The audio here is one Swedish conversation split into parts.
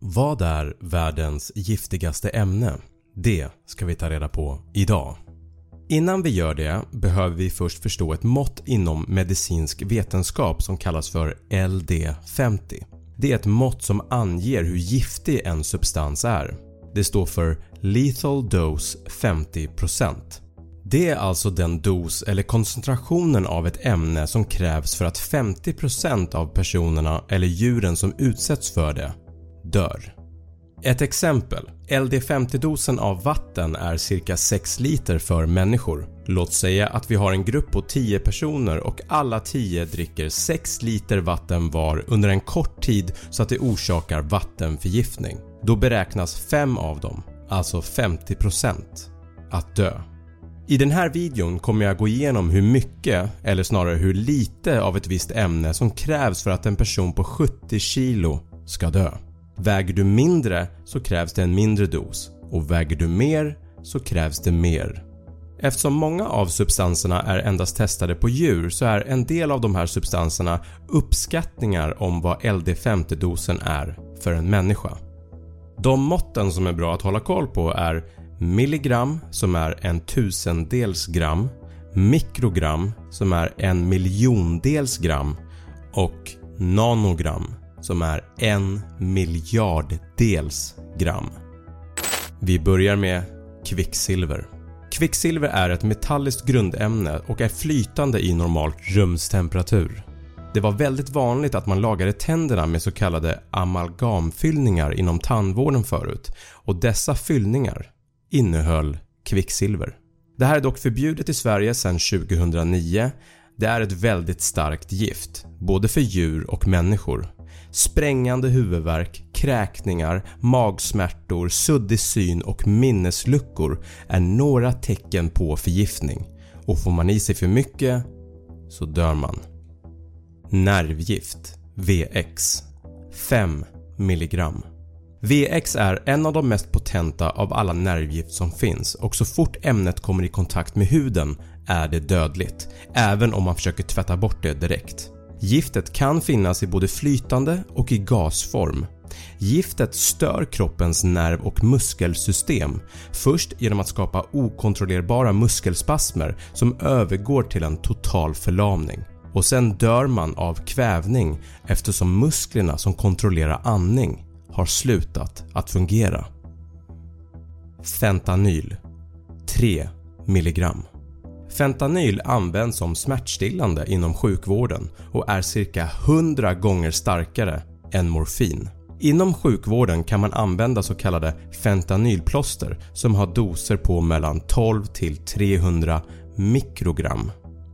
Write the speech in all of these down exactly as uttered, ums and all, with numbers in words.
Vad är världens giftigaste ämne? Det ska vi ta reda på idag. Innan vi gör det behöver vi först förstå ett mått inom medicinsk vetenskap som kallas för L D femtio. Det är ett mått som anger hur giftig en substans är. Det står för Lethal Dose femtio procent. Det är alltså den dos eller koncentrationen av ett ämne som krävs för att femtio procent av personerna eller djuren som utsätts för det dör. Ett exempel, L D femtio-dosen av vatten är cirka sex liter för människor. Låt säga att vi har en grupp på tio personer och alla tio dricker sex liter vatten var under en kort tid så att det orsakar vattenförgiftning. Då beräknas fem av dem, alltså femtio procent, att dö. I den här videon kommer jag gå igenom hur mycket, eller snarare hur lite av ett visst ämne som krävs för att en person på sjuttio kilo ska dö. Väger du mindre så krävs det en mindre dos och väger du mer så krävs det mer. Eftersom många av substanserna är endast testade på djur så är en del av de här substanserna uppskattningar om vad L D femtio-dosen är för en människa. De måtten som är bra att hålla koll på är milligram som är en tusendels gram, mikrogram som är en miljondels gram och nanogram som är en miljarddels gram. Vi börjar med kvicksilver. Kvicksilver är ett metalliskt grundämne och är flytande i normalt rumstemperatur. Det var väldigt vanligt att man lagade tänderna med så kallade amalgamfyllningar inom tandvården förut, och dessa fyllningar innehöll kvicksilver. Det här är dock förbjudet i Sverige sedan tjugohundranio. Det är ett väldigt starkt gift, både för djur och människor. Sprängande huvudvärk, kräkningar, magsmärtor, suddig syn och minnesluckor är några tecken på förgiftning. Och får man i sig för mycket så dör man. Nervgift, V X, fem milligram. V X är en av de mest potenta av alla nervgift som finns, och så fort ämnet kommer i kontakt med huden är det dödligt, även om man försöker tvätta bort det direkt. Giftet kan finnas i både flytande och i gasform. Giftet stör kroppens nerv- och muskelsystem, först genom att skapa okontrollerbara muskelspasmer som övergår till en total förlamning. Och sen dör man av kvävning eftersom musklerna som kontrollerar andning har slutat att fungera. Fentanyl, tre milligram. Fentanyl används som smärtstillande inom sjukvården och är cirka hundra gånger starkare än morfin. Inom sjukvården kan man använda så kallade fentanylplåster som har doser på mellan tolv till trehundra mikrogram.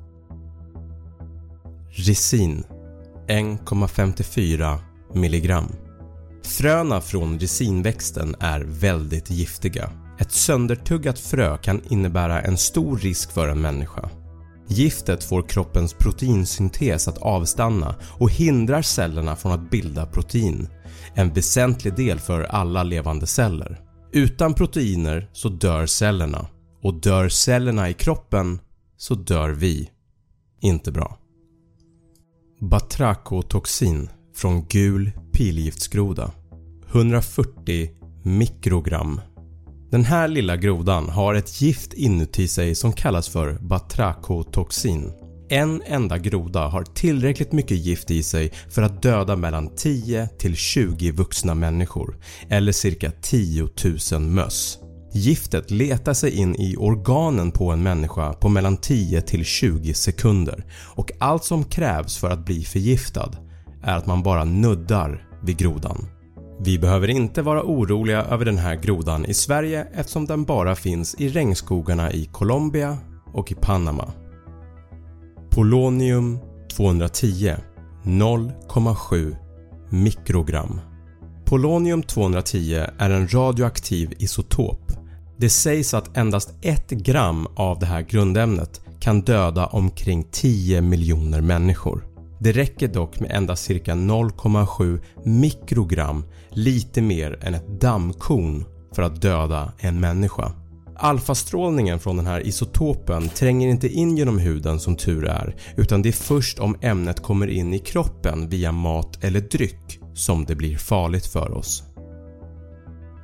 Resin, en komma femtiofyra milligram. Fröna från resinväxten är väldigt giftiga. Ett söndertuggat frö kan innebära en stor risk för en människa. Giftet får kroppens proteinsyntes att avstanna och hindrar cellerna från att bilda protein, en väsentlig del för alla levande celler. Utan proteiner så dör cellerna, och dör cellerna i kroppen så dör vi. Inte bra. Batrachotoxin från gul pilgiftsgroda, hundrafyrtio mikrogram. Den här lilla grodan har ett gift inuti sig som kallas för batrachotoxin. En enda groda har tillräckligt mycket gift i sig för att döda mellan tio till tjugo vuxna människor, eller cirka tio tusen möss. Giftet letar sig in i organen på en människa på mellan tio till tjugo sekunder, och allt som krävs för att bli förgiftad är att man bara nuddar vid grodan. Vi behöver inte vara oroliga över den här grodan i Sverige eftersom den bara finns i regnskogarna i Colombia och i Panama. Polonium tvåhundratio, noll komma sju mikrogram. Polonium tvåhundratio är en radioaktiv isotop. Det sägs att endast ett gram av det här grundämnet kan döda omkring tio miljoner människor. Det räcker dock med endast cirka noll komma sju mikrogram, lite mer än ett dammkorn, för att döda en människa. Alfastrålningen från den här isotopen tränger inte in genom huden som tur är, utan det är först om ämnet kommer in i kroppen via mat eller dryck som det blir farligt för oss.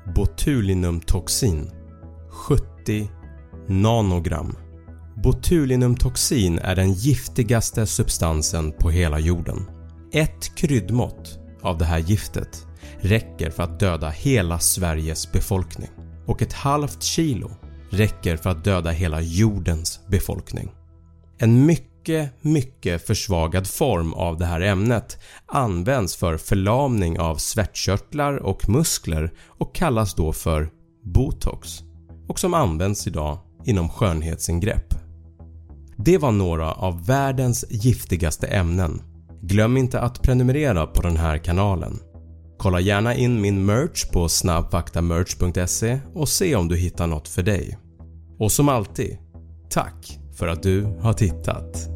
botulinumtoxin, sjuttio nanogram. Botulinumtoxin är den giftigaste substansen på hela jorden. Ett kryddmått av det här giftet räcker för att döda hela Sveriges befolkning och ett halvt kilo räcker för att döda hela jordens befolkning. En mycket, mycket försvagad form av det här ämnet används för förlamning av svettkörtlar och muskler och kallas då för botox och som används idag inom skönhetsingrepp. Det var några av världens giftigaste ämnen. Glöm inte att prenumerera på den här kanalen. Kolla gärna in min merch på snabbfaktamerch punkt se och se om du hittar något för dig. Och som alltid, tack för att du har tittat.